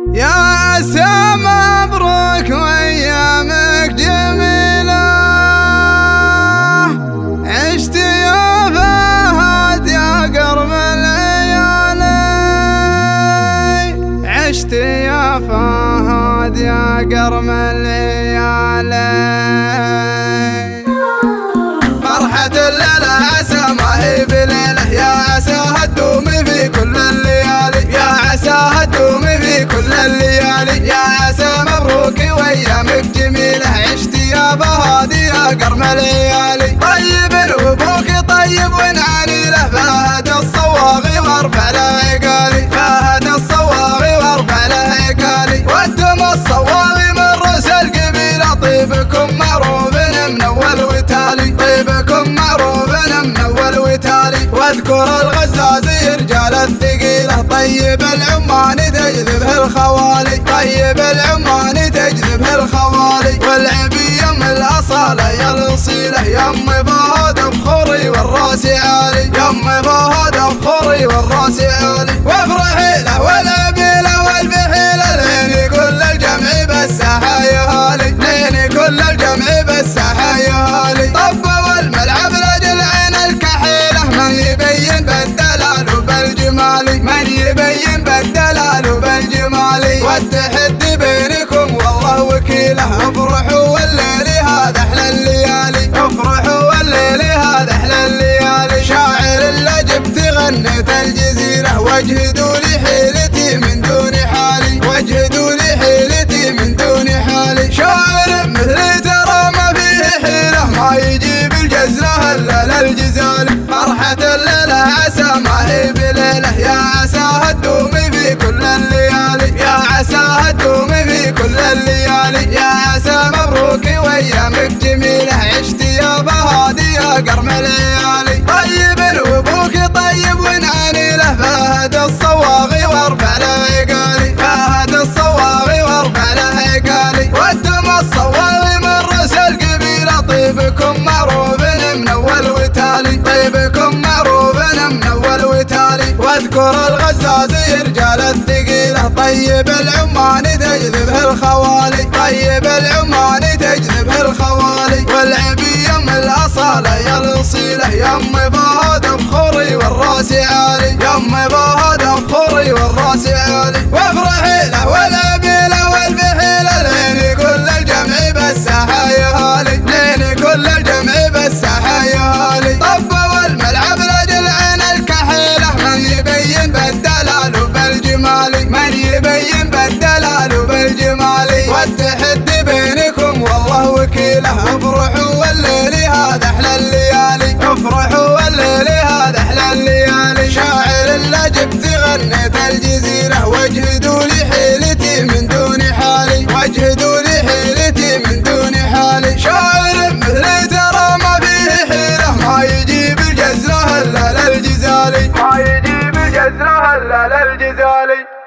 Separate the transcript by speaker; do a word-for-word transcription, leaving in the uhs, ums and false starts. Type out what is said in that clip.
Speaker 1: يا عسى مبروك وأيامك جميلة، عشت يا فهد يا قرب الليالي، عشت يا فهد يا قرب الليالي. فرحة الليلة عسى ما هي بليلة، يا عساها تدوم في كل الليالي، يا عساها تدوم في كل الليالي. يا عسى مبروك وايامك جميلة، عشت يا فهد يا قرم الليالي. طيب الوبوك طيب ونعاني له، فهد الصواغي وارفع له عقالي، فهد الصواغي وارفع له عقالي. وانتم الصواغي من رؤوس القبيلة، طيبكم معروف من اول وتالي، طيبكم معروف من اول وتالي. واذكر الغزازي رجال الثقيلة، طيب العمان تجذبه الخوالي، طيب العمان تجذبه الخوالي. والعبي يم الأصالة يا الأصيلة، يم فهد بخوري والراس عالي، يم فهد بخوري والراس عالي. وافرحي له والعبي له والبحيلة، ليني كل الجمع بالساحة يا هالي، ليني كل الجمع بالساحة يا هالي. طبوا الملعب رجل عين الكحيلة، من يبين بالدلال وبالجمال، من يبين بالدلال وبالجمال. والتحدي بينكم والله وكيله، افرحوا والليل هذا احلى الليالي، افرحوا والليل هذا احلى الليالي. شاعر اللي جبت غنيت الجزيرة، واجهدوا لي حيلتي من دون حالي، واجهدوا لي حيلتي من دون حالي. شاعر مثلي ترى ما فيه حيلة، ما يجيب الجزرة الا للجزالي. فرحة الليلة عسى ما هي بليلة، يا عساها تدوم في كل الليالي، يا عساها تدوم في كل الليالي. يا عسى مبروك وايامك جميلة، عشت يا فهد يا قرم الليالي. طيب الوبوك طيب ونعاني له، فهد الصواغي وارفع له عقالي، فهد الصواغي وارفع له عقالي. وانتم الصواغي من رؤوس القبيلة، طيبكم معروف من اول وتالي، طيبكم معروف من اول وتالي. واذكر الغزازي رجال الثقيلة، طيب العمان تجذبه الخوالي، طيب العمان تجذبه الخوالي. والعبي يم الأصالة يا الأصيلة، يم فهد بخوري والراس عالي، يم فهد بخوري والراس عالي. وافرحي له والعبي له والبحيلة، ليني كل الجمع بالساحة يا هالي، ليني كل الجمع بالساحة يا هالي. طبوا الملعب رجل عين الكحيلة، من يبين بالدلال وبالجمال، من يبين بالدلال وبالجمال. والتحدي بينكم والله وكيله، افرحوا والليل هذا احلى الليالي، افرحوا والليل هذا احلى الليالي. شاعر اللي جبت غنيت الجزيرة، واجهدوا لي حيلتي من دون حالي، واجهدوا لي حيلتي من دون حالي. شاعر مثلي ترى ما فيه حيلة، ما يجيب الجزرة الا للجزالي، ما يجيب الجزرة الا للجزالي.